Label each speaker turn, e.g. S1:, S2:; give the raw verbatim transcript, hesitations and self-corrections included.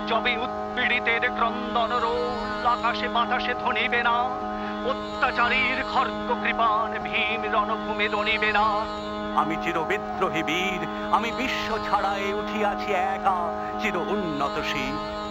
S1: যবে উৎপীড়িতের ক্রন্দন রোল আকাশে বাতাসে ধ্বনিবে না, অত্যাচারীর খর্গ কৃপান ভীম রণভূমে দনিবে না। আমি চির বিদ্রোহী বীর, আমি বিশ্ব ছাড়াই উঠিয়াছি একা চির উন্নত শির।